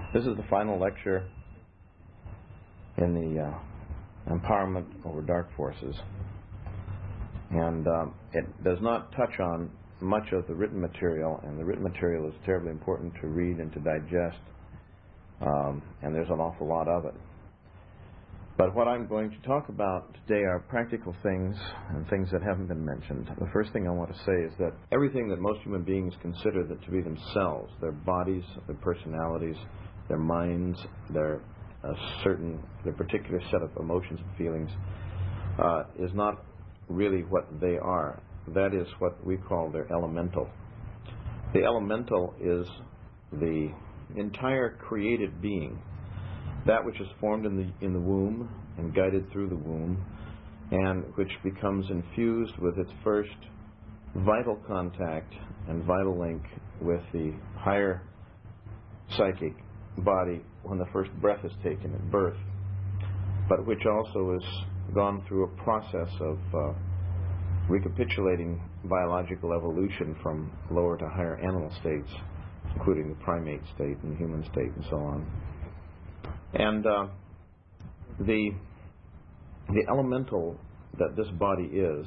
This is the final lecture in the Empowerment over Dark Forces, and it does not touch on much of the written material, and the written material is terribly important to read and to digest, and there's an awful lot of it. But what I'm going to talk about today are practical things and things that haven't been mentioned. The first thing I want to say is that everything that most human beings consider that to be themselves, their bodies, their personalities, their minds, their particular set of emotions and feelings, is not really what they are. That is what we call their elemental. The elemental is the entire created being, that which is formed in the womb and guided through the womb, and which becomes infused with its first vital contact and vital link with the higher psychic body when the first breath is taken at birth, but which also has gone through a process of recapitulating biological evolution from lower to higher animal states, including the primate state and the human state and so on. And the elemental that this body is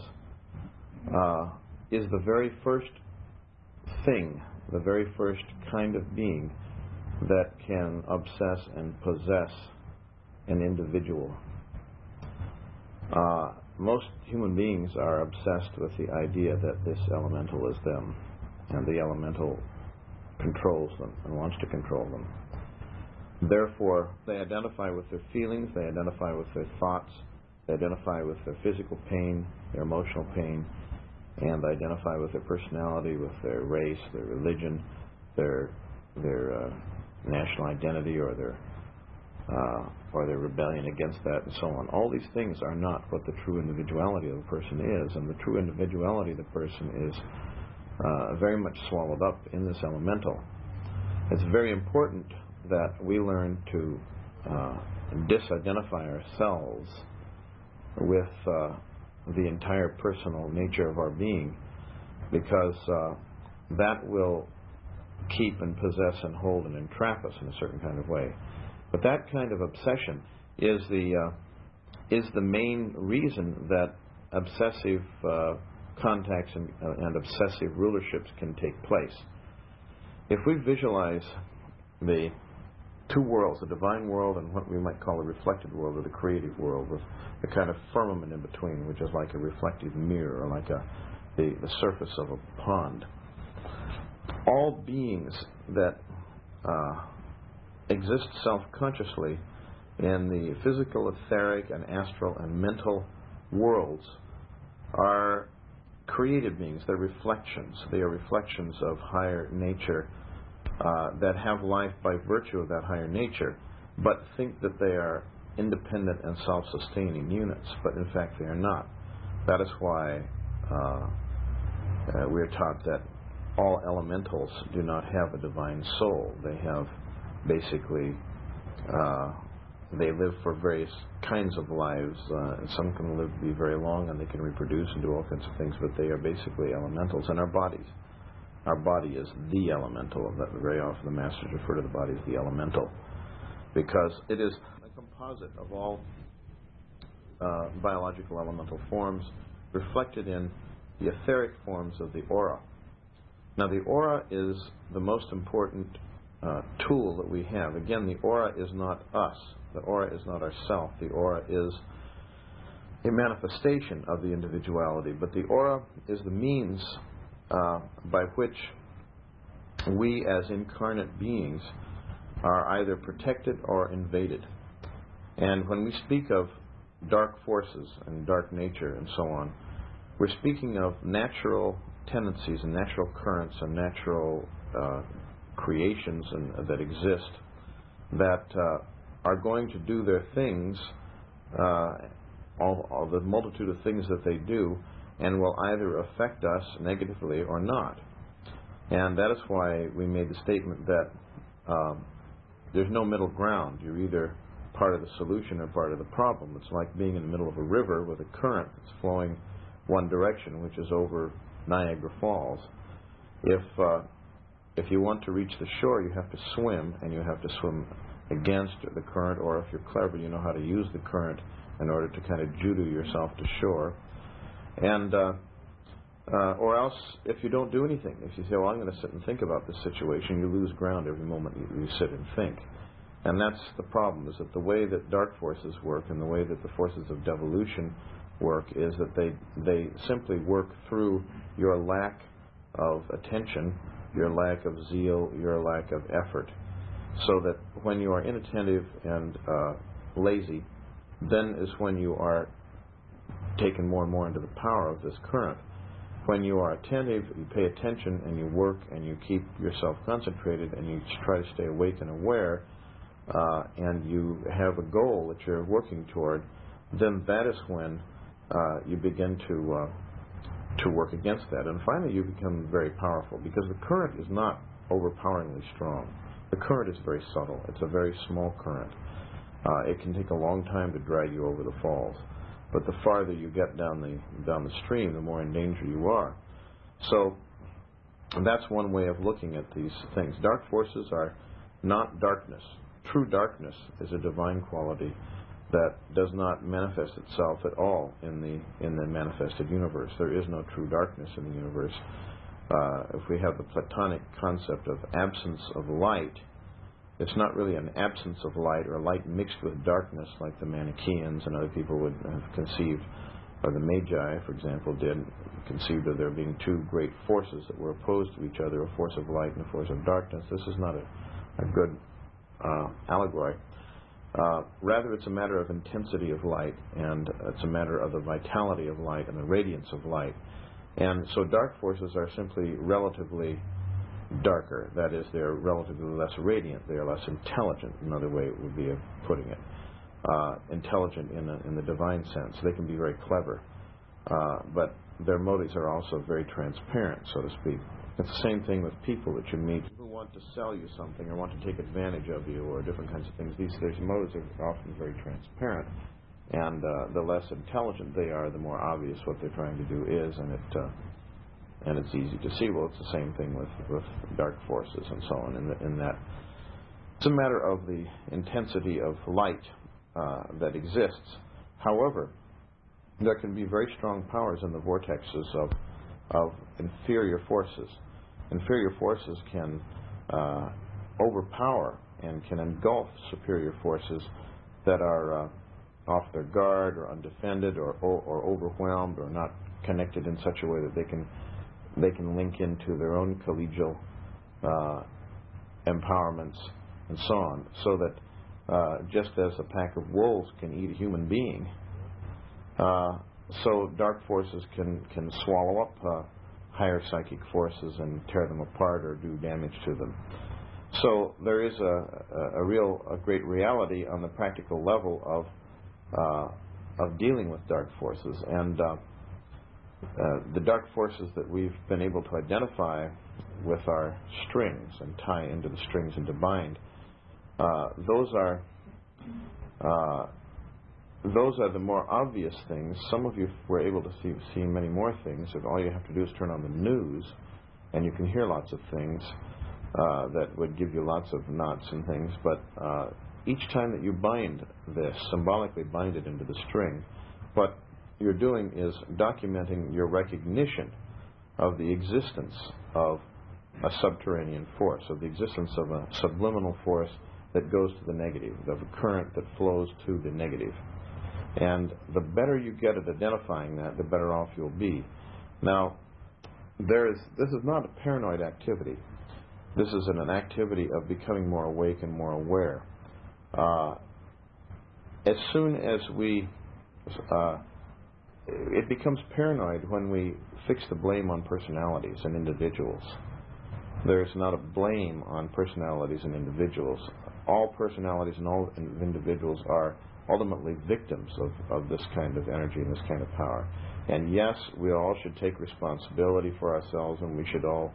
the very first thing, the very first kind of being that can obsess and possess an individual. Most human beings are obsessed with the idea that this elemental is them, and the elemental controls them and wants to control them. Therefore, they identify with their feelings, they identify with their thoughts, they identify with their physical pain, their emotional pain, and they identify with their personality, with their race, their religion, their national identity, or their rebellion against that, and so on. All these things are not what the true individuality of the person is, and the true individuality of the person is very much swallowed up in this elemental. It's very important that we learn to disidentify ourselves with the entire personal nature of our being, because that will keep and possess and hold and entrap us in a certain kind of way. But that kind of obsession is the main reason that obsessive contacts and obsessive rulerships can take place. If we visualize the two worlds, the divine world and what we might call the reflected world, or the creative world, with a kind of firmament in between, which is like a reflective mirror, or like the surface of a pond. All beings that exist self-consciously in the physical, etheric, and astral and mental worlds are created beings. They're reflections. They are reflections of higher nature that have life by virtue of that higher nature, but think that they are independent and self-sustaining units, but in fact they are not. That is why we're taught that all elementals do not have a divine soul. They have basically, they live for various kinds of lives. Some can live to be very long, and they can reproduce and do all kinds of things, but they are basically elementals. And our bodies. Our body is the elemental. That very often the masters refer to the body as the elemental, because it is a composite of all biological elemental forms reflected in the etheric forms of the aura. Now, the aura is the most important tool that we have. Again, the aura is not us. The aura is not ourself. The aura is a manifestation of the individuality, but the aura is the means by which we as incarnate beings are either protected or invaded. And when we speak of dark forces and dark nature and so on, we're speaking of natural tendencies and natural currents and natural creations that exist that are going to do their things, all the multitude of things that they do, and will either affect us negatively or not. And that is why we made the statement that there's no middle ground. You're either part of the solution or part of the problem. It's like being in the middle of a river with a current that's flowing one direction, which is over Niagara Falls. If if you want to reach the shore, you have to swim, and you have to swim against the current, or if you're clever, you know how to use the current in order to kind of judo yourself to shore. And or else, if you don't do anything, if you say, well, I'm going to sit and think about this situation, you lose ground every moment you sit and think. And that's the problem, is that the way that dark forces work and the way that the forces of devolution work is that they simply work through your lack of attention, your lack of zeal, your lack of effort. So that when you are inattentive and lazy, then is when you are taken more and more into the power of this current. When you are attentive, you pay attention and you work and you keep yourself concentrated and you try to stay awake and aware, and you have a goal that you're working toward, then that is when you begin to work against that. And finally you become very powerful, because the current is not overpoweringly strong. The current is very subtle. It's a very small current. It can take a long time to drag you over the falls. But the farther you get down the stream, the more in danger you are. So that's one way of looking at these things. Dark forces are not darkness. True darkness is a divine quality that does not manifest itself at all in the manifested universe. There is no true darkness in the universe. If we have the Platonic concept of absence of light, it's not really an absence of light or light mixed with darkness like the Manichaeans and other people would have conceived, or the Magi, for example, did conceive of there being two great forces that were opposed to each other, a force of light and a force of darkness. This is not a good allegory. Rather, it's a matter of intensity of light, and it's a matter of the vitality of light and the radiance of light. And so dark forces are simply relatively darker. That is, they're relatively less radiant. They are less intelligent. Another way would be of putting it. Intelligent in the divine sense. They can be very clever, but their motives are also very transparent, so to speak. It's the same thing with people that you meet who want to sell you something or want to take advantage of you or different kinds of things. Their motives are often very transparent, and the less intelligent they are, the more obvious what they're trying to do is, and it's easy to see. Well, it's the same thing with dark forces and so on, in that it's a matter of the intensity of light that exists. However, there can be very strong powers in the vortexes of inferior forces. Inferior forces can overpower and can engulf superior forces that are off their guard or undefended or overwhelmed or not connected in such a way that they can link into their own collegial empowerments and so on, so that just as a pack of wolves can eat a human being, so dark forces can swallow up higher psychic forces and tear them apart or do damage to them. So there is a great reality on the practical level of dealing with dark forces, and the dark forces that we've been able to identify with our strings and tie into the strings and to bind, those are the more obvious things. Some of you were able to see many more things. If all you have to do is turn on the news, and you can hear lots of things that would give you lots of knots and things. But each time that you bind this, symbolically bind it into the string, what you're doing is documenting your recognition of the existence of a subterranean force, of the existence of a subliminal force that goes to the negative, of a current that flows to the negative. And the better you get at identifying that, the better off you'll be. Now, this is not a paranoid activity. This is an activity of becoming more awake and more aware. As soon as it becomes paranoid when we fix the blame on personalities and individuals. There's not a blame on personalities and individuals. All personalities and all individuals are ultimately victims of this kind of energy and this kind of power. And yes, we all should take responsibility for ourselves, and we should all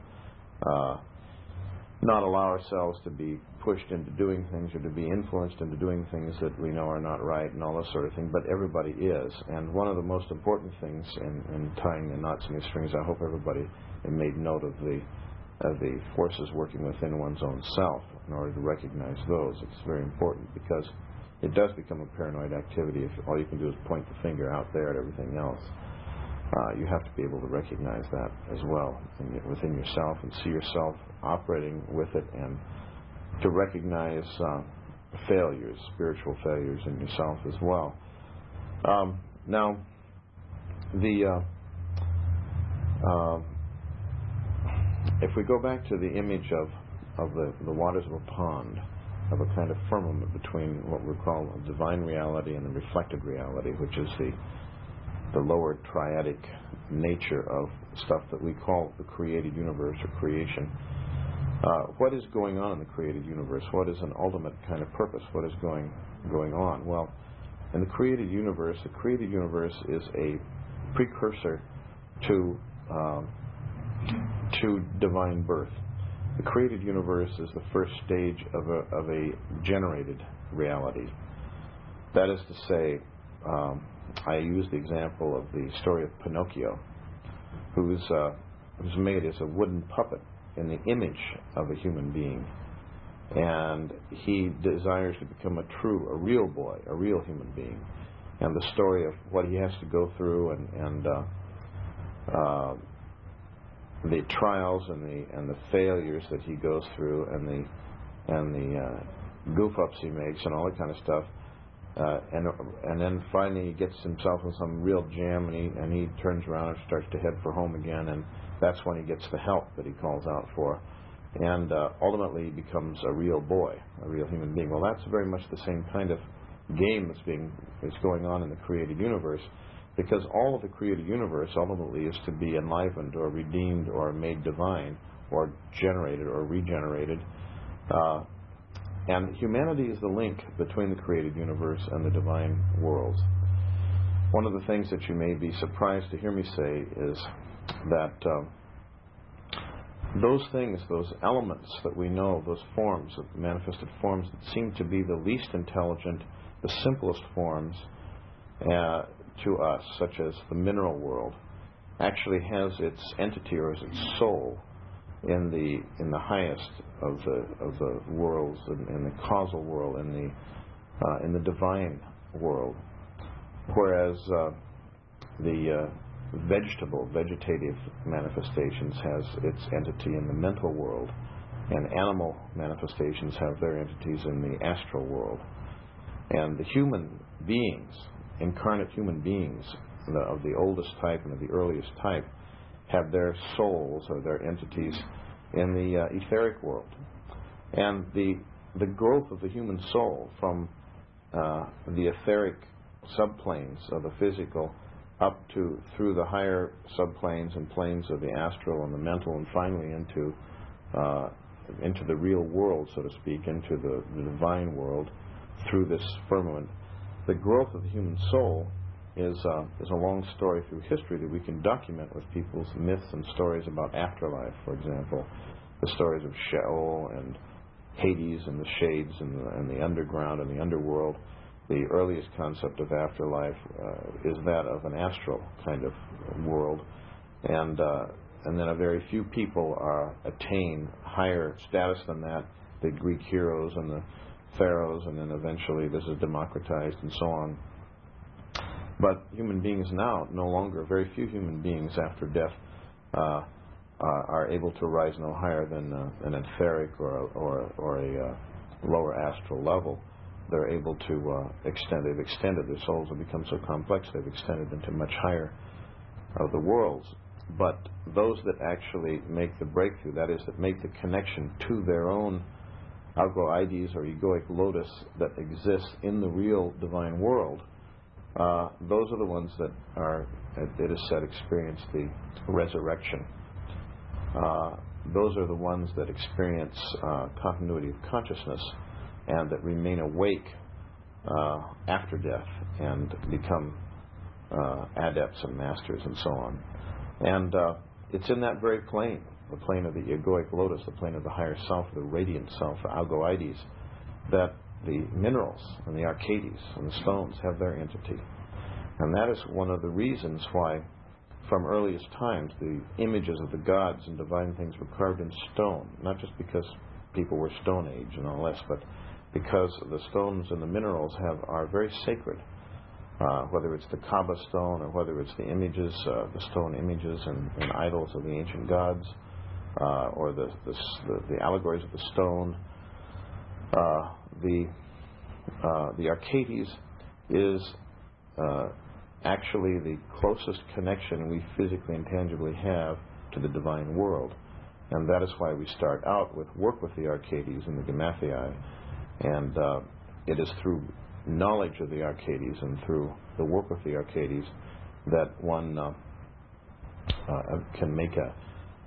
not allow ourselves to be pushed into doing things or to be influenced into doing things that we know are not right and all this sort of thing, but everybody is. And one of the most important things in tying the knots in these strings, I hope everybody made note of the forces working within one's own self in order to recognize those. It's very important because it does become a paranoid activity if all you can do is point the finger out there at everything else. You have to be able to recognize that as well within yourself and see yourself operating with it, and to recognize failures, spiritual failures in yourself as well. Now, if we go back to the image of the waters of a pond, of a kind of firmament between what we call a divine reality and the reflected reality, which is the lower triadic nature of stuff that we call the created universe or creation. What is going on in the created universe? What is an ultimate kind of purpose? What is going on? Well, in the created universe is a precursor to divine birth. The created universe is the first stage of a generated reality. That is to say, I use the example of the story of Pinocchio, who's made as a wooden puppet in the image of a human being, and he desires to become a real boy, a real human being. And the story of what he has to go through and the trials and the failures that he goes through and the goof ups he makes and all that kind of stuff, and then finally he gets himself in some real jam, and he turns around and starts to head for home again, and that's when he gets the help that he calls out for, and ultimately he becomes a real boy, a real human being. Well, that's very much the same kind of game that's going on in the created universe, because all of the created universe ultimately is to be enlivened or redeemed or made divine or generated or regenerated. And humanity is the link between the created universe and the divine worlds. One of the things that you may be surprised to hear me say is that those things, those elements that we know, those forms, manifested forms that seem to be the least intelligent, the simplest forms to us, such as the mineral world, actually has its entity or its soul in the highest of the worlds, in the causal world, in the divine world, whereas the vegetative manifestations has its entity in the mental world, and animal manifestations have their entities in the astral world. And the human beings, incarnate human beings of the oldest type and of the earliest type, have their souls or their entities in the etheric world. And the growth of the human soul from the etheric subplanes of the physical up through the higher subplanes and planes of the astral and the mental, and finally into the real world, so to speak, into the divine world through this firmament. The growth of the human soul is a long story through history that we can document with people's myths and stories about afterlife. For example, the stories of Sheol and Hades and the shades and the underground and the underworld. The earliest concept of afterlife is that of an astral kind of world, and then a very few people attain higher status than that. The Greek heroes and the pharaohs, and then eventually this is democratized and so on. But human beings now, no longer, very few human beings after death are able to rise no higher than an etheric or a lower astral level. They're able to they've extended, their souls have become so complex, they've extended into much higher of the worlds. But those that actually make the breakthrough, that is, that make the connection to their own algoides or egoic lotus that exists in the real divine world, those are the ones that it is said, experience the resurrection. Those are the ones that experience continuity of consciousness and that remain awake after death and become adepts and masters and so on. And it's in that very plane, the plane of the egoic lotus, the plane of the higher self, the radiant self, the algoides, that the minerals and the arcades and the stones have their entity. And that is one of the reasons why from earliest times, the images of the gods and divine things were carved in stone, not just because people were Stone Age and all this, but because the stones and the minerals are very sacred. Whether it's the Kaaba stone or whether it's the images, the stone images and idols of the ancient gods, or the allegories of the stone. The Arcades is actually the closest connection we physically and tangibly have to the divine world. And that is why we start out with work with the Arcades and the Gemathii. And it is through knowledge of the Arcades and through the work with the Arcades that one can make a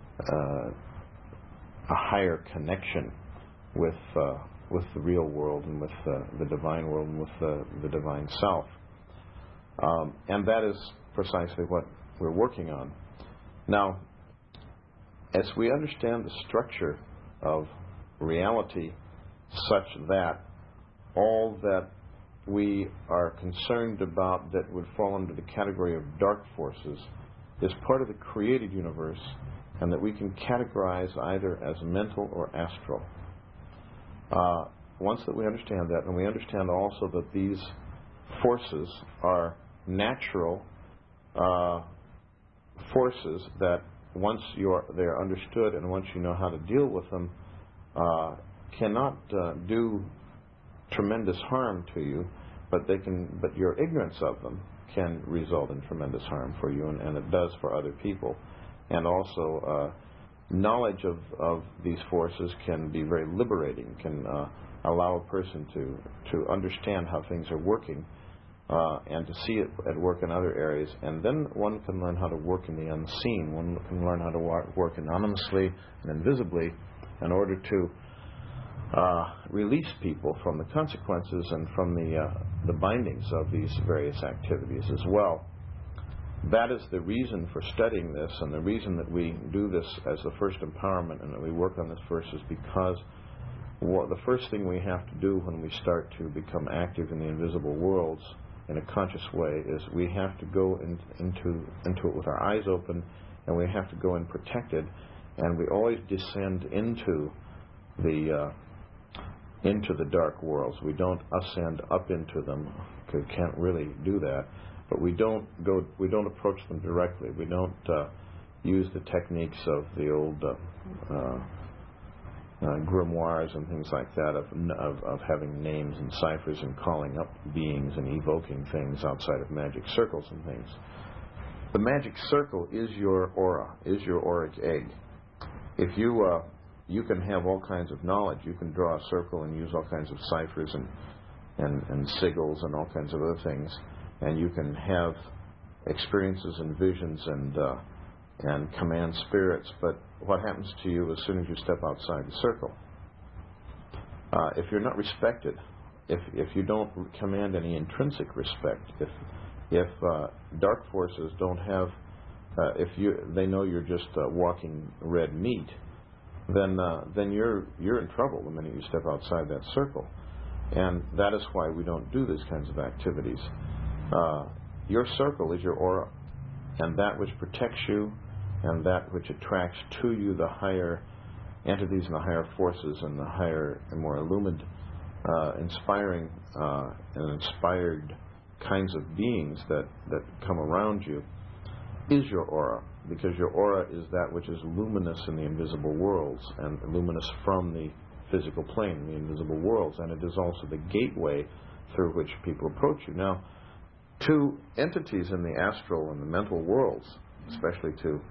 higher connection with the real world and with the divine world and with the divine self. And that is precisely what we're working on. Now, as we understand the structure of reality such that all that we are concerned about that would fall under the category of dark forces is part of the created universe, and that we can categorize either as mental or astral. Once that we understand that, and we understand also that these forces are natural forces that once they're understood and once you know how to deal with them, cannot do tremendous harm to you, but your ignorance of them can result in tremendous harm for you, and it does for other people. And also, knowledge of these forces can be very liberating, can allow a person to understand how things are working, and to see it at work in other areas. And then one can learn how to work in the unseen. One can learn how to work anonymously and invisibly in order to release people from the consequences and from the bindings of these various activities as well. That is the reason for studying this, and the reason that we do this as the first empowerment and that we work on this first is because the first thing we have to do when we start to become active in the invisible worlds in a conscious way is we have to go into it with our eyes open, and we have to go in protected, and we always descend into the dark worlds. We don't ascend up into them, because we can't really do that. But we don't approach them directly. We don't use the techniques of the old grimoires and things like that of having names and ciphers and calling up beings and evoking things outside of magic circles and things. The magic circle is your aura, is your auric egg. If you can have all kinds of knowledge. You can draw a circle and use all kinds of ciphers and sigils and all kinds of other things, and you can have experiences and visions and command spirits. But what happens to you as soon as you step outside the circle? If you're not respected, if you don't command any intrinsic respect, if dark forces don't have, they know you're just walking red meat, then you're in trouble the minute you step outside that circle. And that is why we don't do these kinds of activities. Your circle is your aura, and that which protects you and that which attracts to you the higher entities and the higher forces and the higher and more illumined, inspiring and inspired kinds of beings that come around you is your aura, because your aura is that which is luminous in the invisible worlds and luminous from the physical plane, the invisible worlds, and it is also the gateway through which people approach you. Now, to entities in the astral and the mental worlds, especially to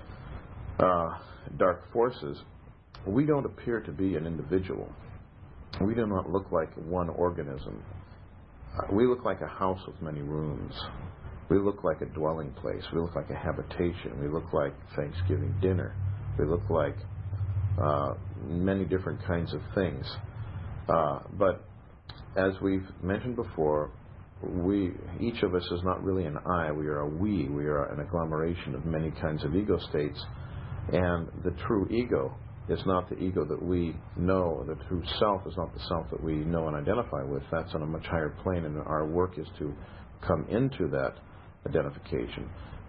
dark forces, we don't appear to be an individual. We do not look like one organism. We look like a house with many rooms. We look like a dwelling place. We look like a habitation. We look like Thanksgiving dinner. We look like many different kinds of things. But as we've mentioned before, each of us is not really an I. We are a we. We are an agglomeration of many kinds of ego states. And the true ego is not the ego that we know. The true self is not the self that we know and identify with. That's on a much higher plane, and our work is to come into that identification.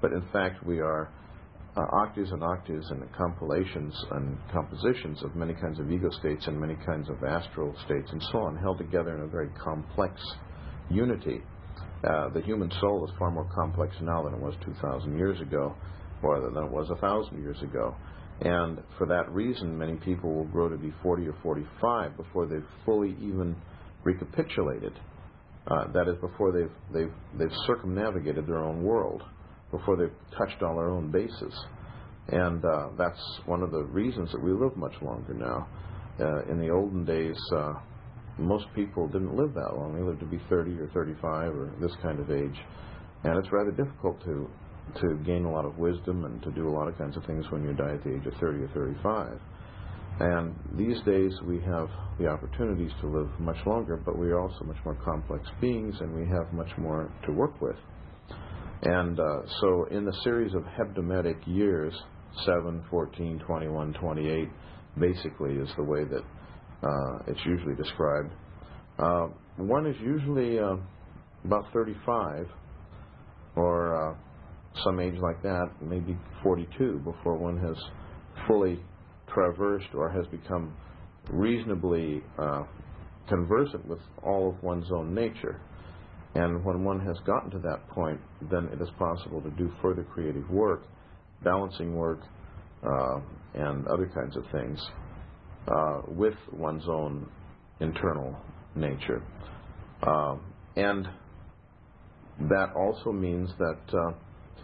but in fact we are octaves and octaves and compilations and compositions of many kinds of ego states and many kinds of astral states and so on, held together in a very complex unity. The human soul is far more complex now than it was 2,000 years ago, or than it was 1,000 years ago. And for that reason, many people will grow to be 40 or 45 before they've fully even recapitulated. That is, before they've circumnavigated their own world, before they've touched all their own bases. And that's one of the reasons that we live much longer now. In the olden days, most people didn't live that long. They lived to be 30 or 35 or this kind of age. And it's rather difficult to gain a lot of wisdom and to do a lot of kinds of things when you die at the age of 30 or 35. And these days we have the opportunities to live much longer, but we are also much more complex beings and we have much more to work with. And so in the series of hebdomadic years, 7, 14, 21, 28, basically is the way that it's usually described. One is usually about 35 or some age like that, maybe 42, before one has fully traversed or has become reasonably conversant with all of one's own nature. And when one has gotten to that point, then it is possible to do further creative work, balancing work, and other kinds of things with one's own internal nature. And that also means that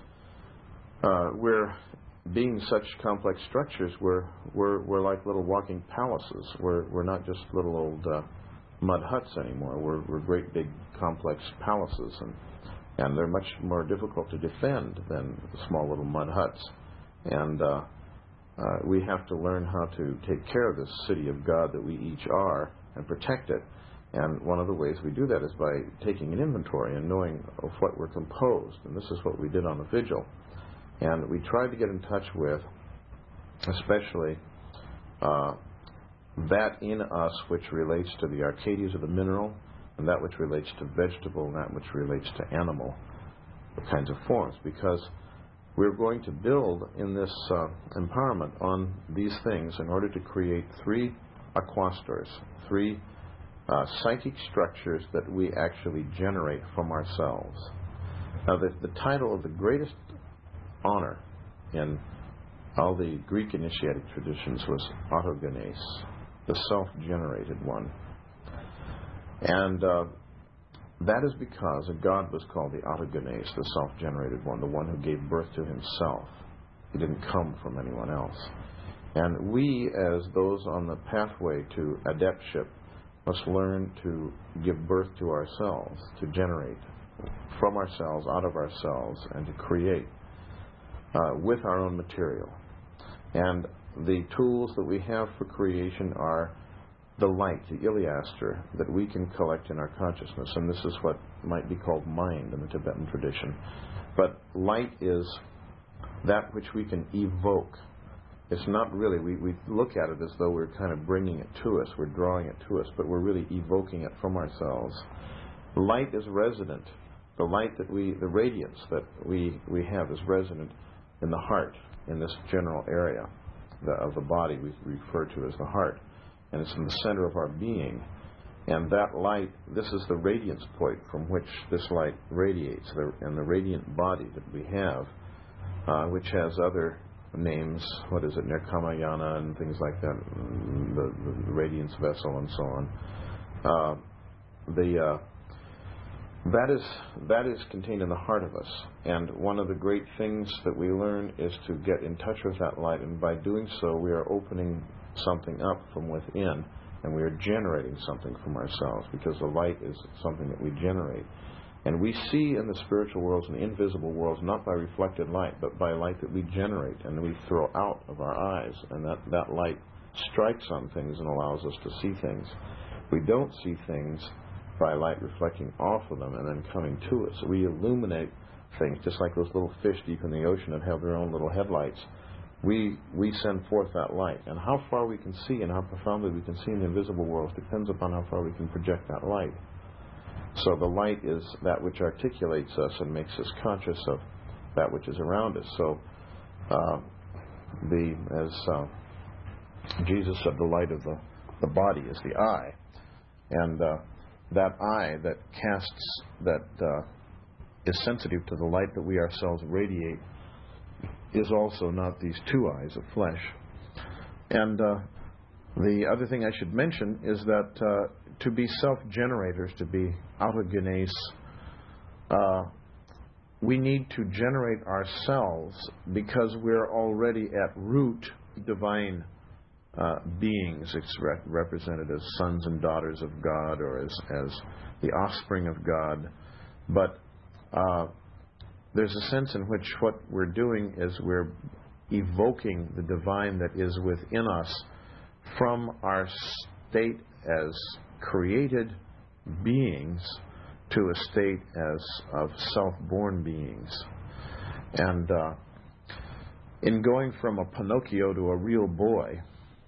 we're being such complex structures, we're like little walking palaces. We're not just little old mud huts anymore. We're great big complex palaces, and they're much more difficult to defend than small little mud huts. And we have to learn how to take care of this city of God that we each are and protect it. And one of the ways we do that is by taking an inventory and knowing of what we're composed. And this is what we did on the vigil. And we tried to get in touch with, especially, that in us which relates to the Arcadias of the mineral, and that which relates to vegetable, and that which relates to animal kinds of forms. Because we're going to build in this empowerment on these things in order to create 3 aquastors, 3 psychic structures that we actually generate from ourselves. Now, the title of the greatest honor in all the Greek initiatic traditions was autogenes, the self-generated one. And that is because a god was called the autogenes, the self-generated one, the one who gave birth to himself. He didn't come from anyone else. And we, as those on the pathway to adeptship, must learn to give birth to ourselves, to generate from ourselves, out of ourselves, and to create with our own material. And the tools that we have for creation are the light, the Iliaster, that we can collect in our consciousness. And this is what might be called mind in the Tibetan tradition. But light is that which we can evoke. It's not really, we look at it as though we're kind of bringing it to us, we're drawing it to us, but we're really evoking it from ourselves. Light is resident. The light that the radiance that we have is resident in the heart, in this general area of the body we refer to as the heart. And it's in the center of our being. And that light, this is the radiance point from which this light radiates, and the radiant body that we have, which has other names, what is it, Nirkamayana and things like that, the radiance vessel and so on. That is contained in the heart of us. And one of the great things that we learn is to get in touch with that light, and by doing so we are opening something up from within, and we are generating something from ourselves, because the light is something that we generate. And we see in the spiritual worlds and invisible worlds not by reflected light, but by light that we generate and we throw out of our eyes, and that light strikes on things and allows us to see things. We don't see things by light reflecting off of them and then coming to us. We illuminate things, just like those little fish deep in the ocean that have their own little headlights. We send forth that light. And how far we can see and how profoundly we can see in the invisible world depends upon how far we can project that light. So the light is that which articulates us and makes us conscious of that which is around us. So, as Jesus said, the light of the body is the eye, and that eye that casts, that is sensitive to the light that we ourselves radiate, is also not these two eyes of flesh. And the other thing I should mention is that to be self-generators, to be autogenes, we need to generate ourselves because we're already at root divine beings. It's represented as sons and daughters of God, or as the offspring of God. But there's a sense in which what we're doing is we're evoking the divine that is within us from our state as created beings to a state as of self-born beings. And in going from a Pinocchio to a real boy,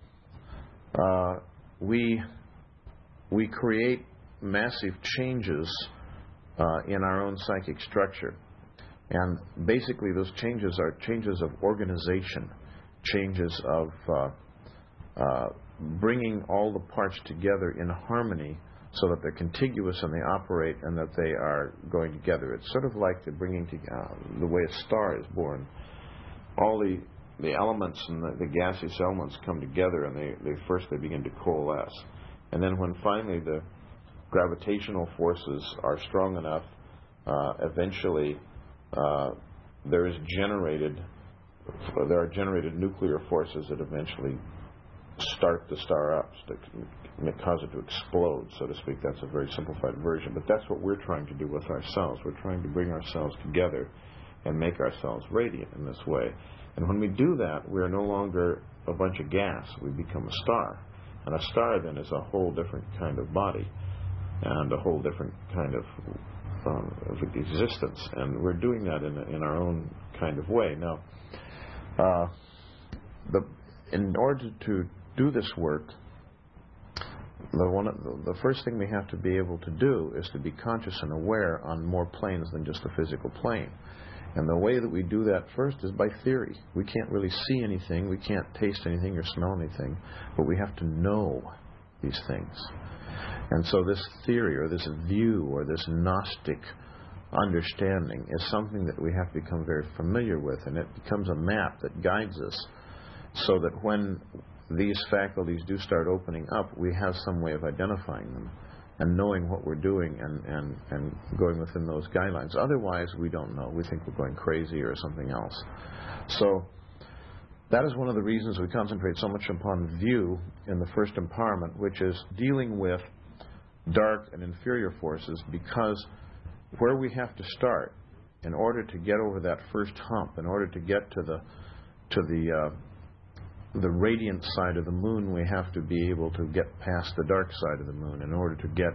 we create massive changes in our own psychic structure. And basically those changes are changes of organization, changes of bringing all the parts together in harmony so that they're contiguous and they operate and that they are going together. It's sort of like the bringing together, the way a star is born. All the elements and the gaseous elements come together, and they begin to coalesce. And then when finally the gravitational forces are strong enough, eventually there are generated nuclear forces that eventually start the star up, cause it to explode, so to speak. That's a very simplified version, but that's what we're trying to do with ourselves. We're trying to bring ourselves together and make ourselves radiant in this way. And when we do that, we're no longer a bunch of gas. We become a star. And a star then is a whole different kind of body and a whole different kind of existence. And we're doing that in our own kind of way. Now, in order to do this work, the first thing we have to be able to do is to be conscious and aware on more planes than just the physical plane. And the way that we do that first is by theory. We can't really see anything, we can't taste anything or smell anything, but we have to know these things. And so this theory or this view or this Gnostic understanding is something that we have to become very familiar with, and it becomes a map that guides us so that when these faculties do start opening up, we have some way of identifying them and knowing what we're doing and going within those guidelines. Otherwise, we don't know. We think we're going crazy or something else. So that is one of the reasons we concentrate so much upon view in the first empowerment, which is dealing with dark and inferior forces, because where we have to start in order to get over that first hump, in order to get to the radiant side of the moon, we have to be able to get past the dark side of the moon in order to get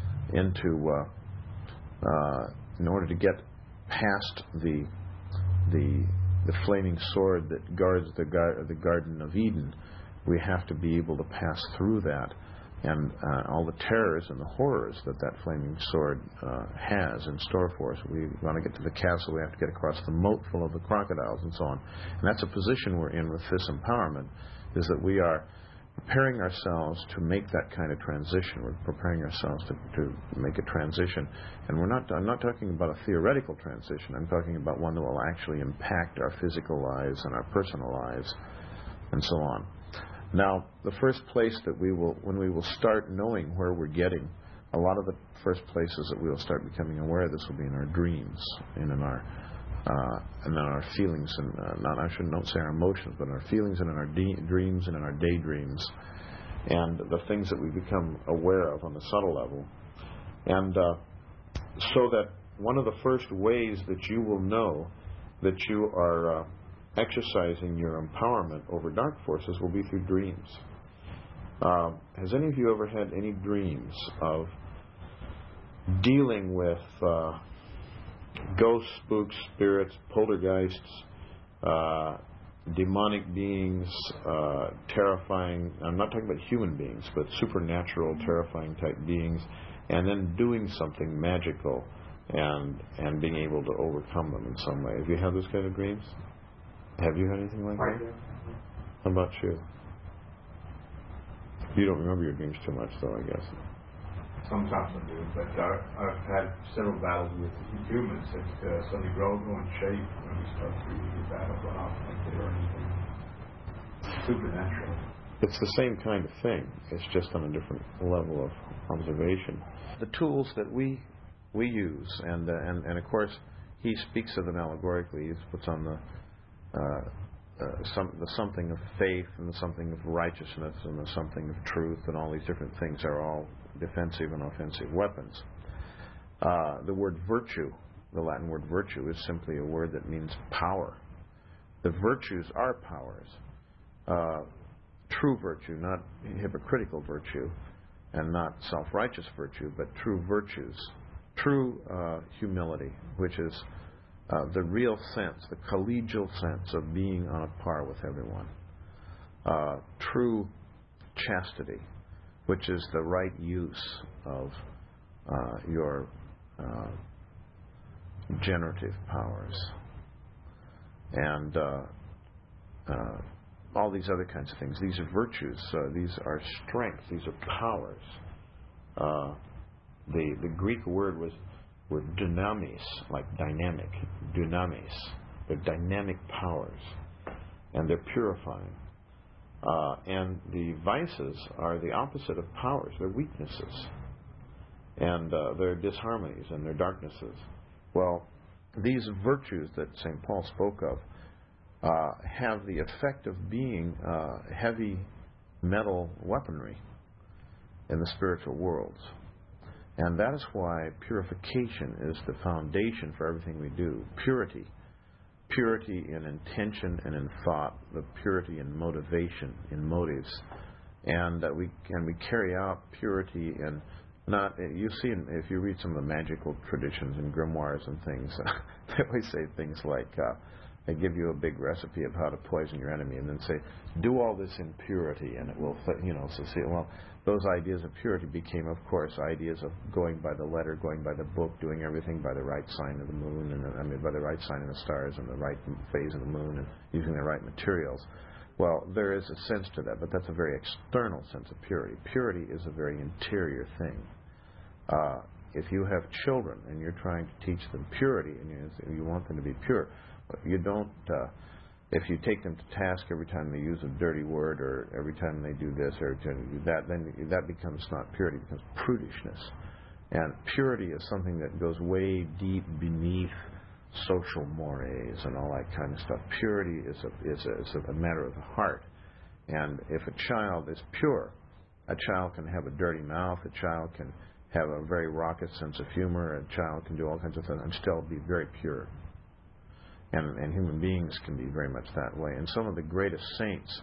past the flaming sword that guards the Garden of Eden. We have to be able to pass through that and all the terrors and the horrors that flaming sword has in store for us. We want to get to the castle, we have to get across the moat full of the crocodiles and so on. And that's a position we're in with this empowerment, is that we are preparing ourselves to make that kind of transition. We're preparing ourselves to make a transition. And I'm not talking about a theoretical transition. I'm talking about one that will actually impact our physical lives and our personal lives and so on. Now, the first place that when we will start knowing where we're getting, a lot of the first places that we will start becoming aware of this will be in our dreams and in our feelings, and I shouldn't say our emotions, but in our feelings and in our dreams and in our daydreams, and the things that we become aware of on the subtle level. And so that one of the first ways that you will know that you are exercising your empowerment over dark forces will be through dreams. Has any of you ever had any dreams of dealing with ghosts, spooks, spirits, poltergeists, demonic beings, terrifying, I'm not talking about human beings, but supernatural, terrifying type beings, and then doing something magical and being able to overcome them in some way. Have you had those kind of dreams? Have you had anything like that? How about you? You don't remember your dreams too much, though, I guess. Sometimes I do, but I've had several battles with humans that suddenly grow in shape when we start to battle, but I don't think they are anything supernatural. It's the same kind of thing. It's just on a different level of observation. The tools that we use, and of course, he speaks of them allegorically. He puts on the something of faith and the something of righteousness and the something of truth, and all these different things are all defensive and offensive weapons. The word virtue, the Latin word virtue, is simply a word that means power. The virtues are powers. True virtue, not hypocritical virtue, and not self-righteous virtue, but true virtues. True humility, which is the real sense, the collegial sense of being on a par with everyone. True chastity, which is the right use of your generative powers. And all these other kinds of things. These are virtues. These are strengths. These are powers. The Greek word was dynamis, like dynamic. Dynamis. They're dynamic powers, and they're purifying. And the vices are the opposite of powers. They're weaknesses, and they're disharmonies, and they're darknesses. Well, these virtues that St. Paul spoke of have the effect of being heavy metal weaponry in the spiritual worlds. And that is why purification is the foundation for everything we do. Purity. Purity in intention and in thought. The purity in motivation, in motives. And we carry out purity in not... You see, if you read some of the magical traditions and grimoires and things, they always say things like... They give you a big recipe of how to poison your enemy, and then say, do all this in purity, and it will, so see, well, those ideas of purity became, of course, ideas of going by the letter, going by the book, doing everything by the right sign of the moon, and by the right sign of the stars, and the right phase of the moon, and using the right materials. Well, there is a sense to that, but that's a very external sense of purity. Purity is a very interior thing. If you have children, and you're trying to teach them purity, and you want them to be pure, you don't, if you take them to task every time they use a dirty word or every time they do this or do that, then that becomes not purity, it becomes prudishness. And purity is something that goes way deep beneath social mores and all that kind of stuff. Purity is a matter of the heart. And if a child is pure, a child can have a dirty mouth, a child can have a very raucous sense of humor, a child can do all kinds of things and still be very pure. And human beings can be very much that way. And some of the greatest saints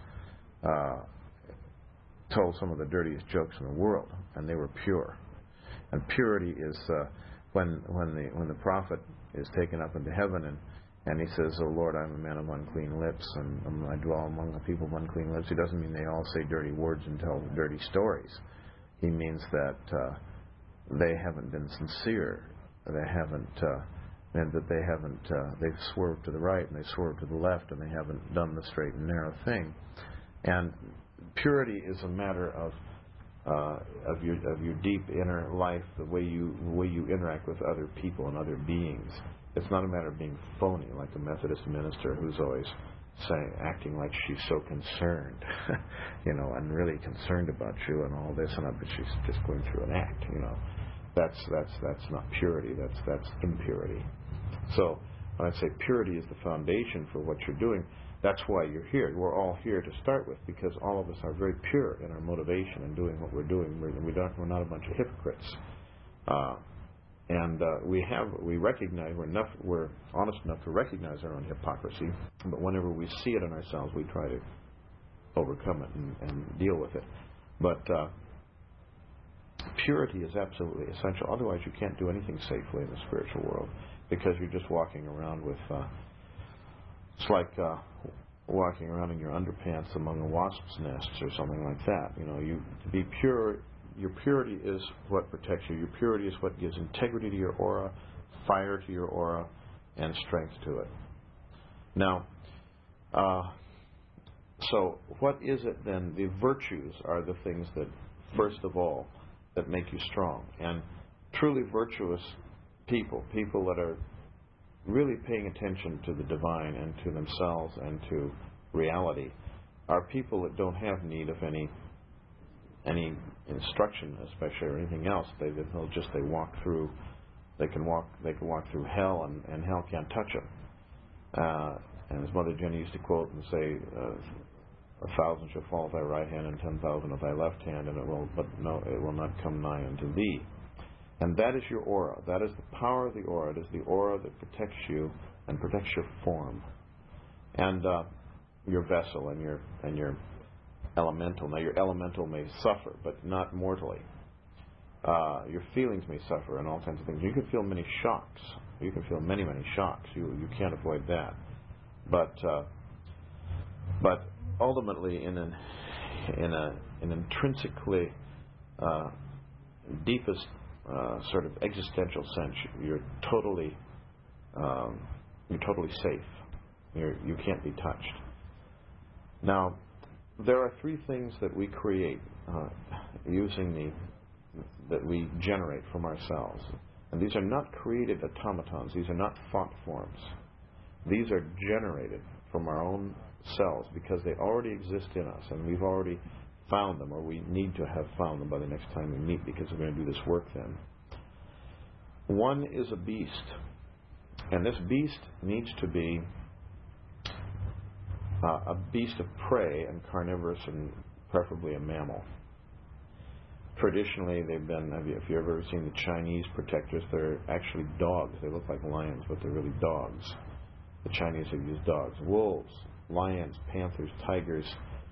told some of the dirtiest jokes in the world, and they were pure. And purity is when the prophet is taken up into heaven and he says, "Oh Lord, I'm a man of unclean lips, and I dwell among the people of unclean lips." He doesn't mean they all say dirty words and tell dirty stories. He means that they haven't been sincere. They haven't. And that they've swerved to the right and they swerved to the left and they haven't done the straight and narrow thing. And purity is a matter of your deep inner life, the way you interact with other people and other beings. It's not a matter of being phony, like a Methodist minister who's always acting like she's so concerned, and really concerned about you and all this, but she's just going through an act, That's not purity. That's impurity. So when I say purity is the foundation for what you're doing, that's why you're here. We're all here to start with because all of us are very pure in our motivation in doing what we're doing. We're not a bunch of hypocrites. We recognize we're honest enough to recognize our own hypocrisy. But whenever we see it in ourselves, we try to overcome it and deal with it. But purity is absolutely essential. Otherwise, you can't do anything safely in the spiritual world because you're just walking around with. It's like walking around in your underpants among a wasp's nest or something like that. To be pure, your purity is what protects you. Your purity is what gives integrity to your aura, fire to your aura and strength to it. Now, so what is it then? The virtues are the things that, first of all, that make you strong. And truly virtuous people that are really paying attention to the divine and to themselves and to reality, are people that don't have need of any instruction, especially, or anything else. They walk through. They can walk through hell, and hell can't touch them. And as Mother Jenny used to quote and say, 1,000 shall fall at thy right hand and 10,000 at thy left hand, and it will not come nigh unto thee. And that is your aura. That is the power of the aura. It is the aura that protects you and protects your form, and your vessel and your elemental. Now, your elemental may suffer, but not mortally. Your feelings may suffer and all kinds of things. You can feel many shocks. You can feel many shocks. You can't avoid that. But ultimately, in an intrinsically deepest sort of existential sense, you're totally safe. You can't be touched. Now, there are three things that we create that we generate from ourselves. And these are not created automatons. These are not thought forms. These are generated from our own cells because they already exist in us, and we've already found them, or we need to have found them by the next time we meet, because we're going to do this work then. One is a beast, and this beast needs to be a beast of prey and carnivorous, and preferably a mammal. Traditionally, they've been, if you've ever seen the Chinese protectors, they're actually dogs. They look like lions, but they're really dogs. The Chinese have used dogs. Wolves, lions, panthers, tigers,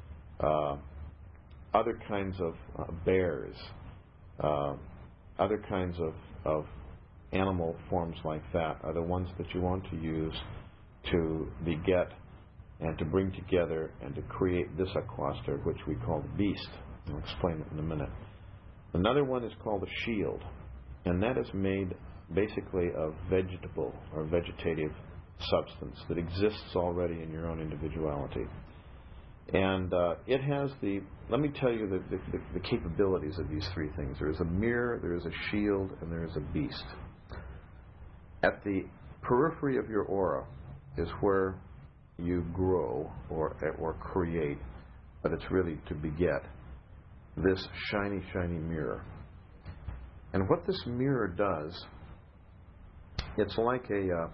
other kinds of bears, other kinds of animal forms like that are the ones that you want to use to beget and to bring together and to create this aquaster, which we call the beast. I'll explain it in a minute. Another one is called a shield, and that is made basically of vegetable or vegetative substance that exists already in your own individuality. And it has let me tell you the capabilities of these three things. There is a mirror, there is a shield, and there is a beast. At the periphery of your aura is where you grow or create, but it's really to beget this shiny, shiny mirror. And what this mirror does, it's like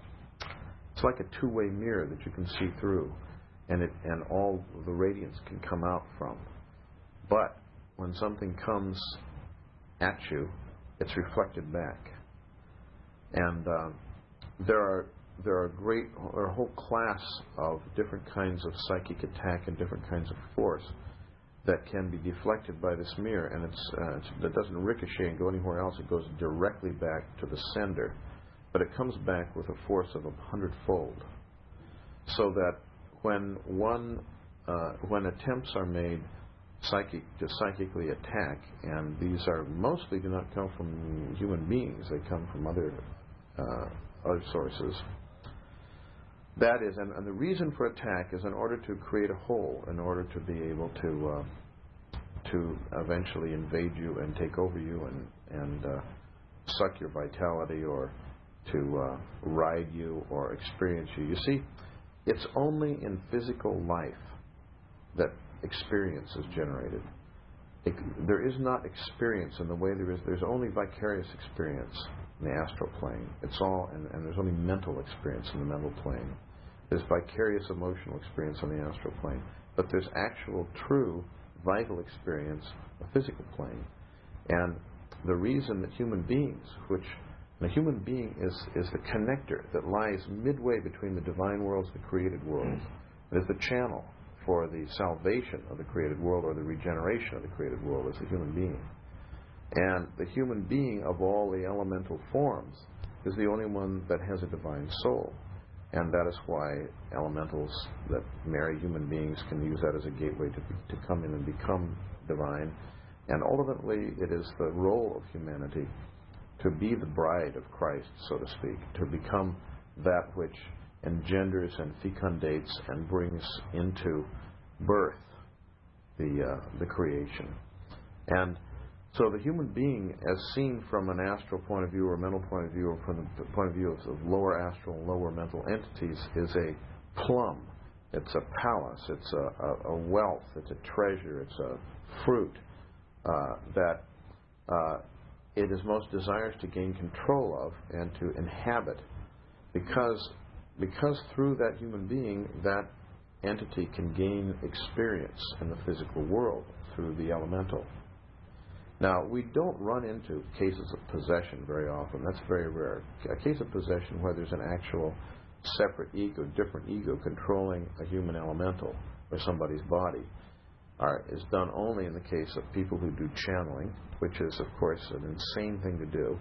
a two-way mirror that you can see through, and all the radiance can come out from. But when something comes at you, it's reflected back. And there are a whole class of different kinds of psychic attack and different kinds of force that can be deflected by this mirror, and it doesn't ricochet and go anywhere else. It goes directly back to the sender, but it comes back with a force of 100-fold. So that when attempts are made to psychically attack, and these mostly do not come from human beings, they come from other sources. That is, and the reason for attack is in order to create a hole, in order to be able to eventually invade you and take over you and suck your vitality, or to ride you or experience you. You see, it's only in physical life that experience is generated. There is not experience in the way there's only vicarious experience in the astral plane. It's all, and there's only mental experience in the mental plane. There's vicarious emotional experience on the astral plane, but there's actual, true, vital experience on the physical plane. And the reason that human beings, the human being is the connector that lies midway between the divine worlds and the created world. It is the channel for the salvation of the created world, or the regeneration of the created world, as the human being. And the human being of all the elemental forms is the only one that has a divine soul. And that is why elementals that marry human beings can use that as a gateway to come in and become divine. And ultimately, it is the role of humanity to be the bride of Christ, so to speak, to become that which engenders and fecundates and brings into birth the creation. And so the human being, as seen from an astral point of view or a mental point of view, or from the point of view of lower astral and lower mental entities, is a plum. It's a palace. It's a wealth. It's a treasure. It's a fruit that it is most desirous to gain control of and to inhabit, because through that human being, that entity can gain experience in the physical world through the elemental. Now, we don't run into cases of possession very often. That's very rare. A case of possession where there's an actual separate ego, different ego, controlling a human elemental or somebody's body is done only in the case of people who do channeling, which is, of course, an insane thing to do,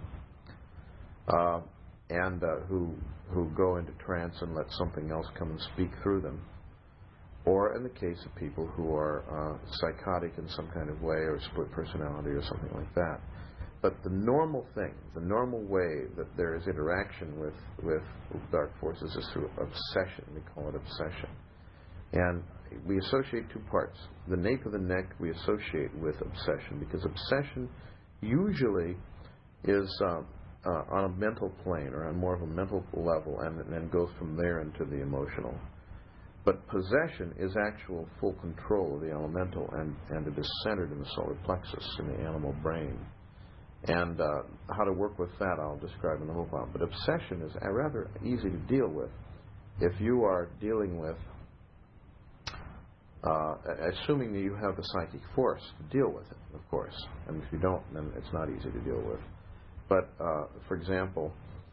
and who go into trance and let something else come and speak through them, or in the case of people who are psychotic in some kind of way, or split personality or something like that. But the normal thing, the normal way that there is interaction with dark forces is through obsession. We call it obsession. And we associate two parts. The nape of the neck we associate with obsession, because obsession usually is on a mental plane, or on more of a mental level, and then goes from there into the emotional. But possession is actual full control of the elemental, and it is centered in the solar plexus, in the animal brain. And how to work with that I'll describe in a little while. But obsession is rather easy to deal with if you are dealing with, assuming that you have the psychic force to deal with it, of course. And if you don't, then it's not easy to deal with. But, for example,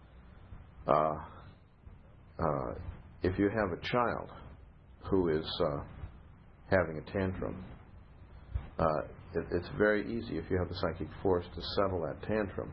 if you have a child who is having a tantrum, it's very easy, if you have the psychic force, to settle that tantrum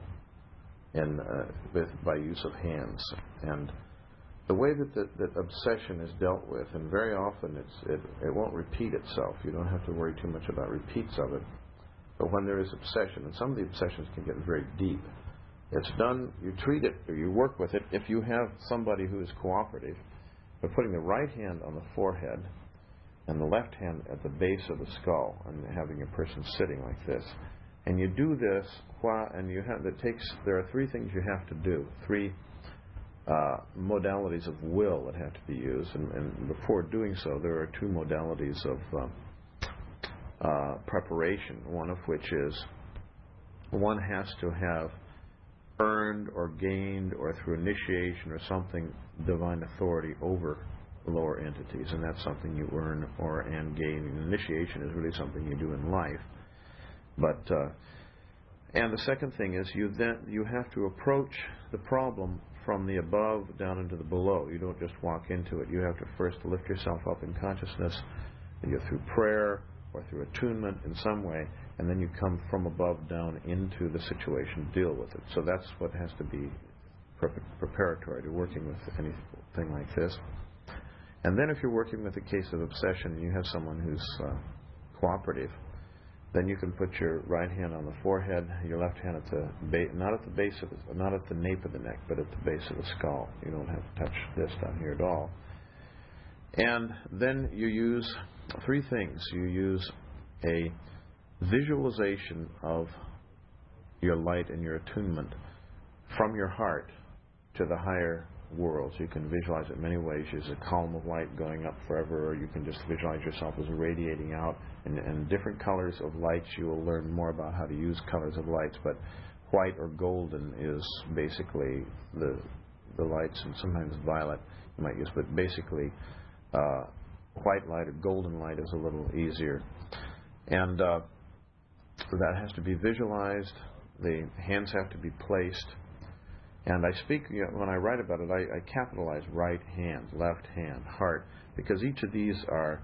by use of hands. And the way that obsession is dealt with, and very often it won't repeat itself. You don't have to worry too much about repeats of it. But when there is obsession, and some of the obsessions can get very deep, it's done, you treat it, or you work with it, if you have somebody who is cooperative, by putting the right hand on the forehead and the left hand at the base of the skull, and having a person sitting like this. And you do this there are three things you have to do, three modalities of will that have to be used, and before doing so there are two modalities of preparation, one of which is one has to have earned or gained, or through initiation or something, divine authority over lower entities, and that's something you earn and gain. And initiation is really something you do in life. But and the second thing is you have to approach the problem from the above down into the below. You don't just walk into it. You have to first lift yourself up in consciousness, either through prayer or through attunement in some way, and then you come from above down into the situation to deal with it. So that's what has to be preparatory to working with anything like this. And then if you're working with a case of obsession and you have someone who's cooperative, then you can put your right hand on the forehead, your left hand at the not at the nape of the neck, but at the base of the skull. You don't have to touch this down here at all. And then you use three things. You use a visualization of your light and your attunement from your heart to the higher worlds. You can visualize it many ways. Use a column of light going up forever, or you can just visualize yourself as radiating out. And different colors of lights, you will learn more about how to use colors of lights, but white or golden is basically the lights, and sometimes violet you might use, but basically white light or golden light is a little easier. And that has to be visualized. The hands have to be placed. And I speak, when I write about it, I capitalize right hand, left hand, heart, because each of these are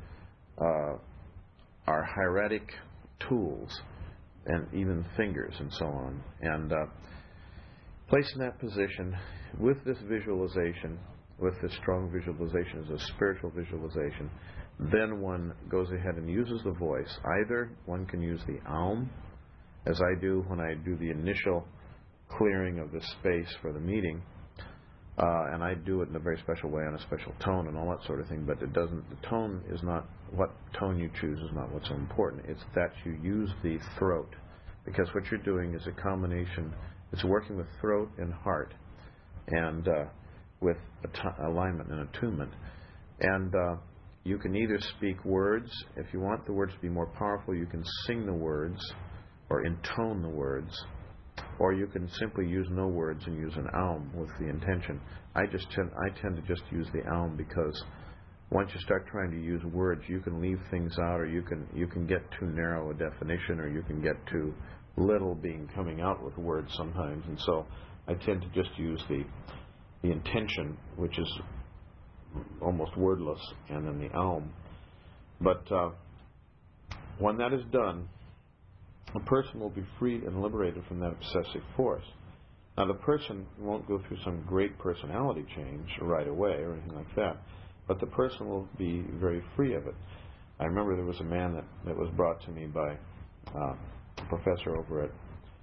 hieratic tools, and even fingers and so on. And placed in that position, with this visualization, with this strong visualization as a spiritual visualization, then one goes ahead and uses the voice. Either one can use the Aum, as I do when I do the initial clearing of this space for the meeting. And I do it in a very special way, on a special tone and all that sort of thing, but the tone is not, what tone you choose is not what's so important. It's that you use the throat, because what you're doing is a combination, it's working with throat and heart, and with alignment and attunement. And you can either speak words. If you want the words to be more powerful, you can sing the words or intone the words, or you can simply use no words and use an aum with the intention. I tend to just use the aum, because once you start trying to use words, you can leave things out, or you can get too narrow a definition, or you can get too little being coming out with words sometimes. And so I tend to just use the intention, which is almost wordless, and then the aum. But when that is done, a person will be freed and liberated from that obsessive force. Now, the person won't go through some great personality change right away or anything like that, but the person will be very free of it. I remember there was a man that was brought to me by a professor over at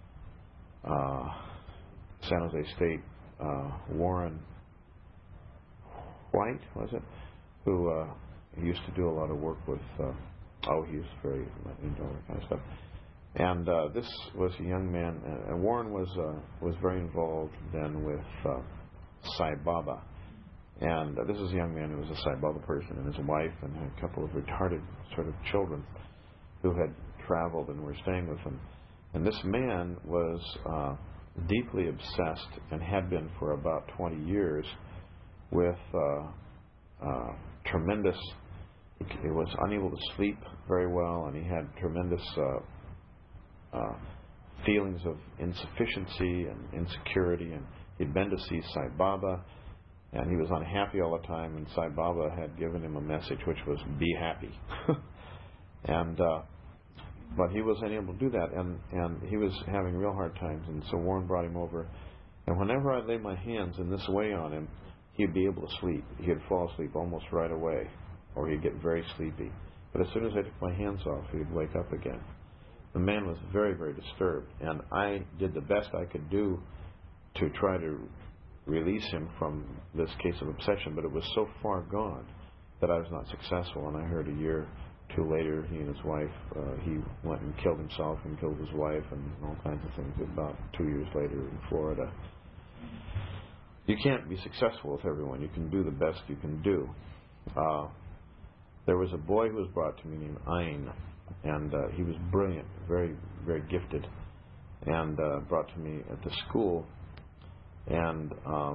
San Jose State, Warren White, was it? Who used to do a lot of work with, he's very into all that kind of stuff. And this was a young man, and Warren was very involved then with Sai Baba. And this is a young man who was a Sai Baba person, and his wife, and had a couple of retarded sort of children who had traveled and were staying with him. And this man was deeply obsessed, and had been for about 20 years, with tremendous, he was unable to sleep very well, and he had tremendous feelings of insufficiency and insecurity, and he'd been to see Sai Baba, and he was unhappy all the time, and Sai Baba had given him a message which was, be happy. And but he wasn't able to do that, and he was having real hard times, and so Warren brought him over, and whenever I laid my hands in this way on him, he'd be able to sleep. He'd fall asleep almost right away, or he'd get very sleepy. But as soon as I took my hands off, he'd wake up again. The man was very, very disturbed, and I did the best I could do to try to release him from this case of obsession, but it was so far gone that I was not successful. And I heard a year or two later, he and his wife, he went and killed himself and killed his wife and all kinds of things about 2 years later in Florida. You can't be successful with everyone. You can do the best you can do. There was a boy who was brought to me named Ayn, and he was brilliant, very, very gifted, and brought to me at the school. And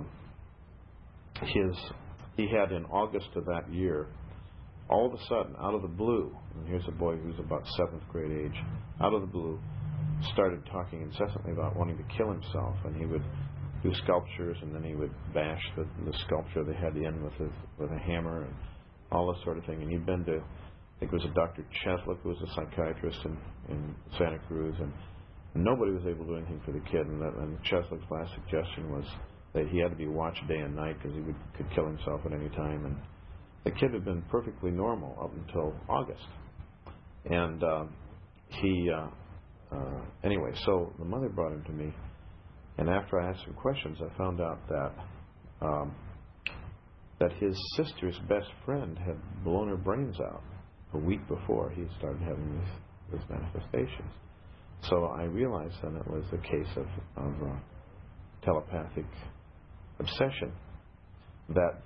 he had, in August of that year, all of a sudden, out of the blue, and here's a boy who's about 7th grade age, out of the blue, started talking incessantly about wanting to kill himself, and he would do sculptures, and then he would bash the sculpture they had in with a hammer and all this sort of thing. And he'd been to, I think it was a Dr. Cheslick, who was a psychiatrist in Santa Cruz, and nobody was able to do anything for the kid. And Cheslick's last suggestion was that he had to be watched day and night because he could kill himself at any time. And the kid had been perfectly normal up until August. And anyway, so the mother brought him to me, and after I asked some questions, I found out that his sister's best friend had blown her brains out a week before he started having these manifestations. So I realized then it was a case of telepathic obsession, that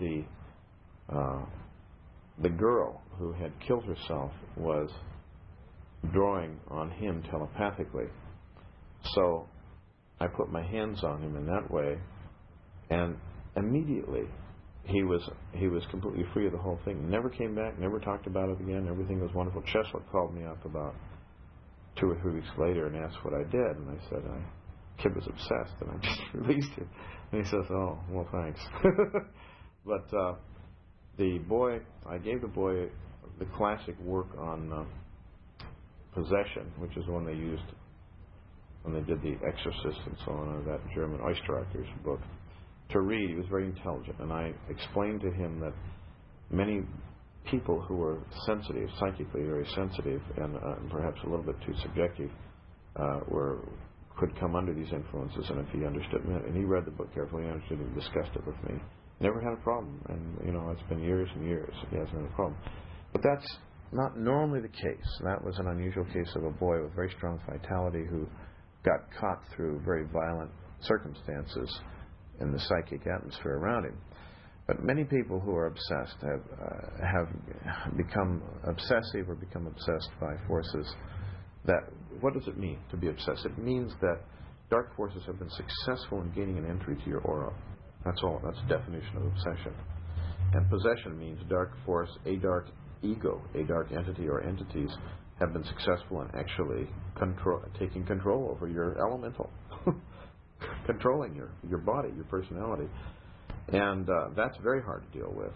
the girl who had killed herself was drawing on him telepathically. So I put my hands on him in that way, and immediately he was completely free of the whole thing. Never came back, never talked about it again. Everything was wonderful. Cheslick called me up about 2 or 3 weeks later and asked what I did, and I said, kid was obsessed, and I just released him. And he says, oh, well, thanks. But the boy, I gave the boy the classic work on possession, which is the one they used when they did The Exorcist and so on, or that German Oesterreicher's book, to read. He was very intelligent, and I explained to him that many people who were sensitive, psychically very sensitive, and perhaps a little bit too subjective, were could come under these influences, and if he understood, and he read the book carefully, he understood and discussed it with me. Never had a problem, and it's been years and years. He hasn't had a problem. But that's not normally the case. That was an unusual case of a boy with very strong vitality who got caught through very violent circumstances in the psychic atmosphere around him. But many people who are obsessed have become obsessive or become obsessed by forces that, what does it mean to be obsessed? It means that dark forces have been successful in gaining an entry to your aura. That's all. That's the definition of obsession. And possession means dark force, a dark ego, a dark entity or entities have been successful in actually taking control over your elemental, controlling your body, your personality. And that's very hard to deal with.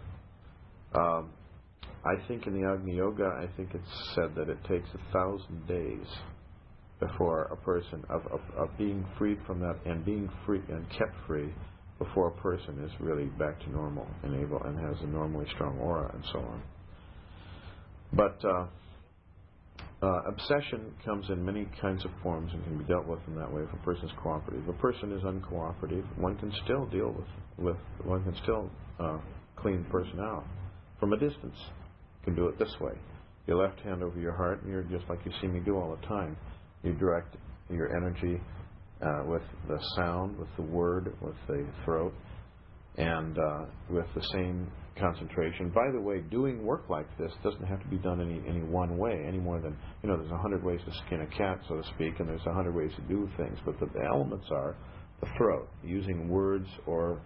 I think in the Agni Yoga, I think it's said that it takes 1,000 days before a person of being freed from that and being free and kept free before a person is really back to normal and able and has a normally strong aura and so on. But obsession comes in many kinds of forms and can be dealt with in that way if a person is cooperative. If a person is uncooperative, one can still deal with one can still clean the person out from a distance. You can do it this way. Your left hand over your heart, and you're just like you see me do all the time. You direct your energy with the sound, with the word, with the throat, and with the same concentration. By the way, doing work like this doesn't have to be done any one way, any more than, there's 100 ways to skin a cat, so to speak, and there's 100 ways to do things, but the elements are the throat, using words or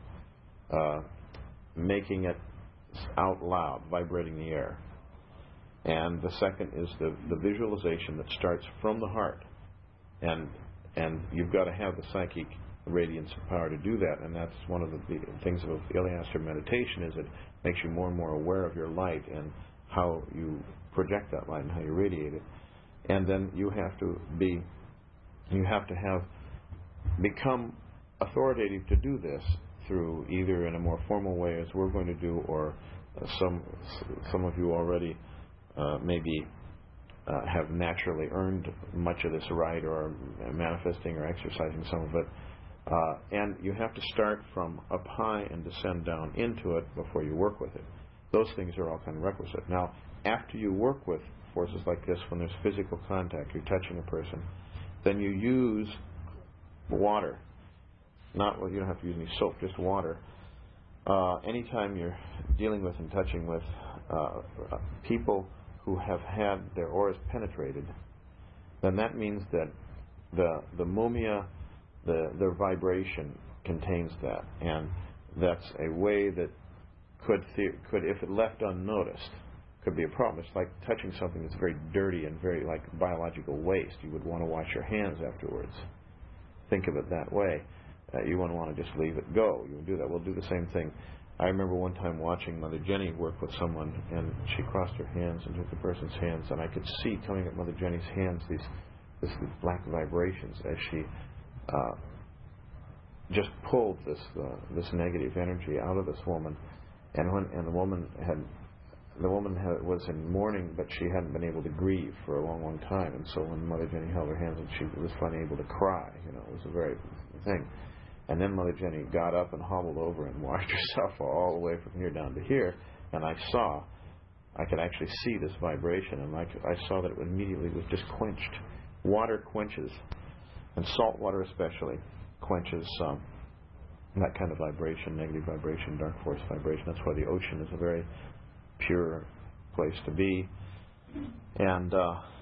making it out loud, vibrating the air. And the second is the visualization that starts from the heart. And you've got to have the psychic radiance and power to do that, and that's one of the things of Iliaster meditation is it makes you more and more aware of your light and how you project that light and how you radiate it. And then you have to have become authoritative to do this through either in a more formal way as we're going to do, or some of you already maybe have naturally earned much of this right, or manifesting or exercising some of it. And you have to start from up high and descend down into it before you work with it. Those things are all kind of requisite. Now, after you work with forces like this, when there's physical contact, you're touching a person, then you use water. You don't have to use any soap, just water. Anytime you're dealing with and touching with people who have had their auras penetrated, then that means that the mumia, their vibration contains that, and that's a way that could, if it left unnoticed, could be a problem. It's like touching something that's very dirty and very like biological waste. You would want to wash your hands afterwards. Think of it that way. You wouldn't want to just leave it go. You would do that. We'll do the same thing. I remember one time watching Mother Jenny work with someone, and she crossed her hands and took the person's hands, and I could see coming at Mother Jenny's hands these black vibrations as she just pulled this negative energy out of this woman, and the woman was in mourning, but she hadn't been able to grieve for a long, long time, and so when Mother Jenny held her hands, and she was finally able to cry, it was a very thing. And then Mother Jenny got up and hobbled over and washed herself all the way from here down to here, and I could actually see this vibration, and I saw that it immediately was just quenched. Water quenches, and salt water especially quenches that kind of vibration, negative vibration, dark force vibration. That's why the ocean is a very pure place to be. And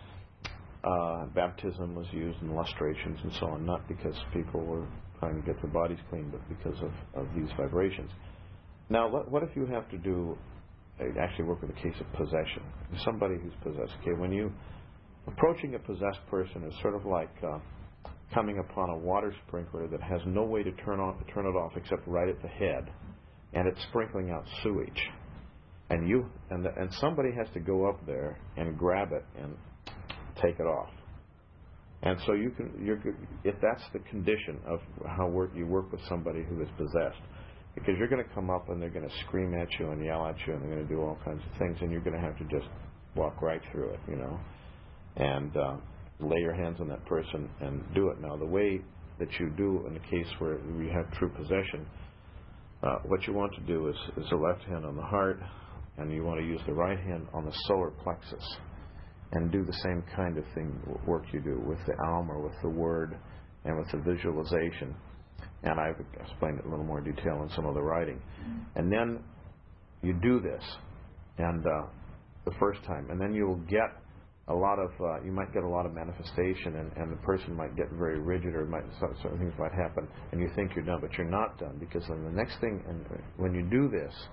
baptism was used in lustrations and so on, not because people were trying to get their bodies clean, but because of these vibrations. Now, what if you have to actually work with a case of possession? Somebody who's possessed. Okay, when you approaching a possessed person is sort of like coming upon a water sprinkler that has no way to turn it off except right at the head, and it's sprinkling out sewage, and somebody has to go up there and grab it and take it off. And so if that's the condition of how you work with somebody who is possessed, because you're going to come up and they're going to scream at you and yell at you and they're going to do all kinds of things, and you're going to have to just walk right through it, And lay your hands on that person and do it. Now, the way that you do in the case where we have true possession, what you want to do is the left hand on the heart, and you want to use the right hand on the solar plexus, and do the same kind of work you do with the alm or with the word and with the visualization. And I've explained it in a little more detail in some of the writing. And then you do this, and the first time, and then you'll get you might get a lot of manifestation, and the person might get very rigid, or certain things might happen, and you think you're done, but you're not done, because then the next thing, and when you do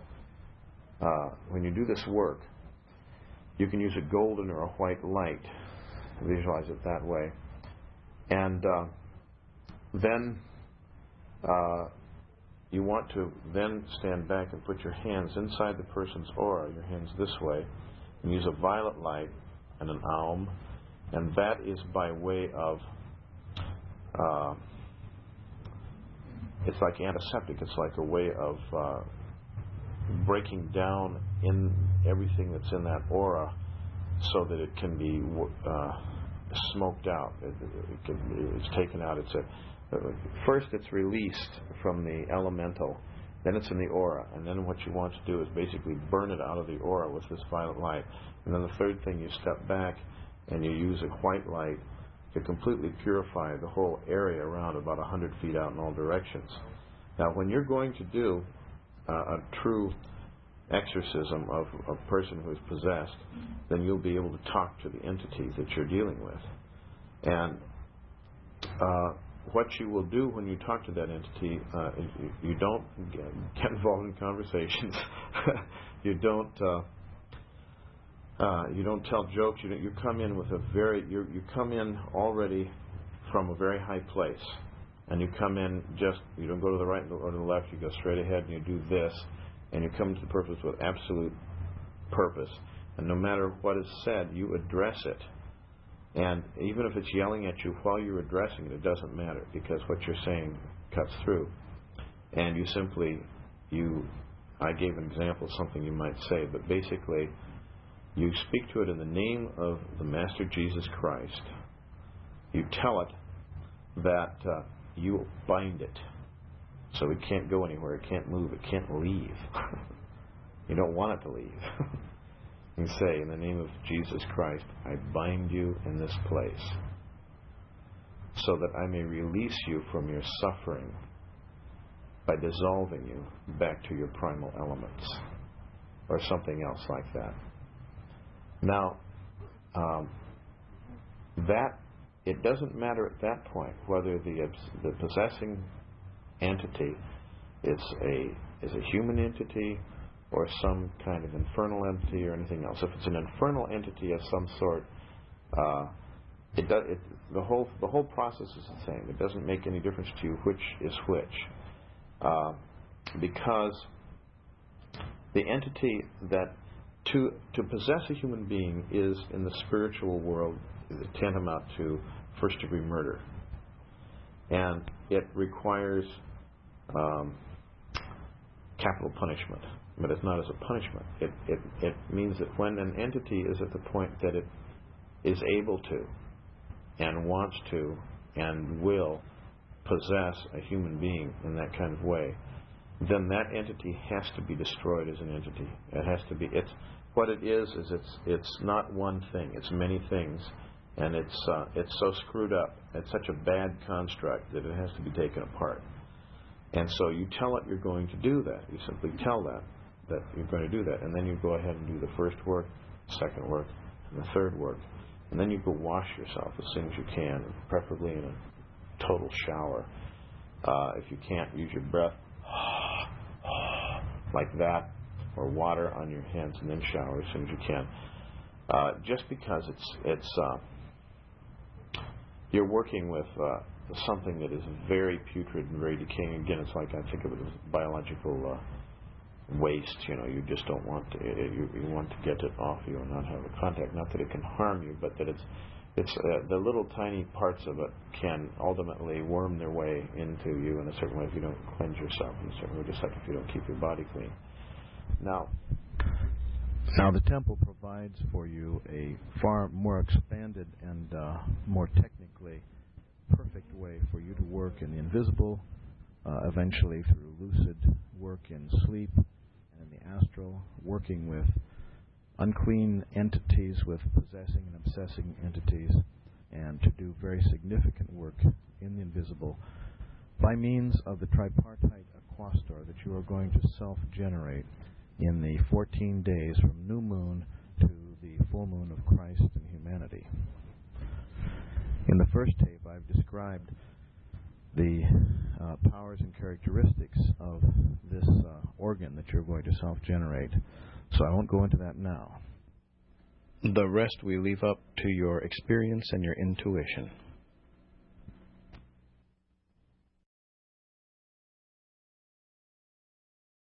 this work, you can use a golden or a white light, visualize it that way, and then you want to then stand back and put your hands inside the person's aura, your hands this way, and use a violet light and an alm, and that is by way of, it's like antiseptic, it's like a way of breaking down in everything that's in that aura so that it can be smoked out, it's taken out, first it's released from the elemental, then it's in the aura, and then what you want to do is basically burn it out of the aura with this violet light. And then the third thing, you step back and you use a white light to completely purify the whole area around, about 100 feet out in all directions. Now, when you're going to do a true exorcism of a person who is possessed, then you'll be able to talk to the entity that you're dealing with. And what you will do when you talk to that entity, you don't get involved in conversations. You don't tell jokes. You come in with you come in already from a very high place, and you come in you don't go to the right or to the left. You go straight ahead and you do this, and you come to the purpose with absolute purpose. And no matter what is said, you address it. And even if it's yelling at you while you're addressing it, it doesn't matter, because what you're saying cuts through. And I gave an example of something you might say, but basically, you speak to it in the name of the Master Jesus Christ. You tell it that you bind it, so it can't go anywhere, it can't move, it can't leave. You don't want it to leave. And say, in the name of Jesus Christ, I bind you in this place, so that I may release you from your suffering by dissolving you back to your primal elements, or something else like that. Now, it doesn't matter at that point whether the possessing entity is a human entity or some kind of infernal entity or anything else. If it's an infernal entity of some sort, the whole process is the same. It doesn't make any difference to you which is which, because the entity that to possess a human being is, in the spiritual world, tantamount to first-degree murder, and it requires capital punishment. But it's not as a punishment. It means that when an entity is at the point that it is able to and wants to and will possess a human being in that kind of way, then that entity has to be destroyed as an entity. It has to be. What it is it's not one thing. It's many things, and it's so screwed up. It's such a bad construct that it has to be taken apart. And so you tell it you're going to do that. You simply tell that you're going to do that, and then you go ahead and do the first work, second work, and the third work, and then you go wash yourself as soon as you can, preferably in a total shower. If you can't, use your breath like that, or water on your hands, and then shower as soon as you can. Just because you're working with something that is very putrid and very decaying. Again, it's like, I think of it as biological waste. You just don't want to, you want to get it off you and not have a contact. Not that it can harm you, but that it's the little tiny parts of it can ultimately worm their way into you in a certain way if you don't cleanse yourself in a certain way, just like if you don't keep your body clean. Now, Now, the temple provides for you a far more expanded and more technically perfect way for you to work in the invisible, eventually through lucid work in sleep and in the astral, working with unclean entities, with possessing and obsessing entities, and to do very significant work in the invisible by means of the tripartite aquastar that you are going to self-generate in the 14 days from new moon to the full moon of Christ and humanity. In the first tape, I've described the powers and characteristics of this organ that you're going to self-generate, so I won't go into that now. The rest we leave up to your experience and your intuition.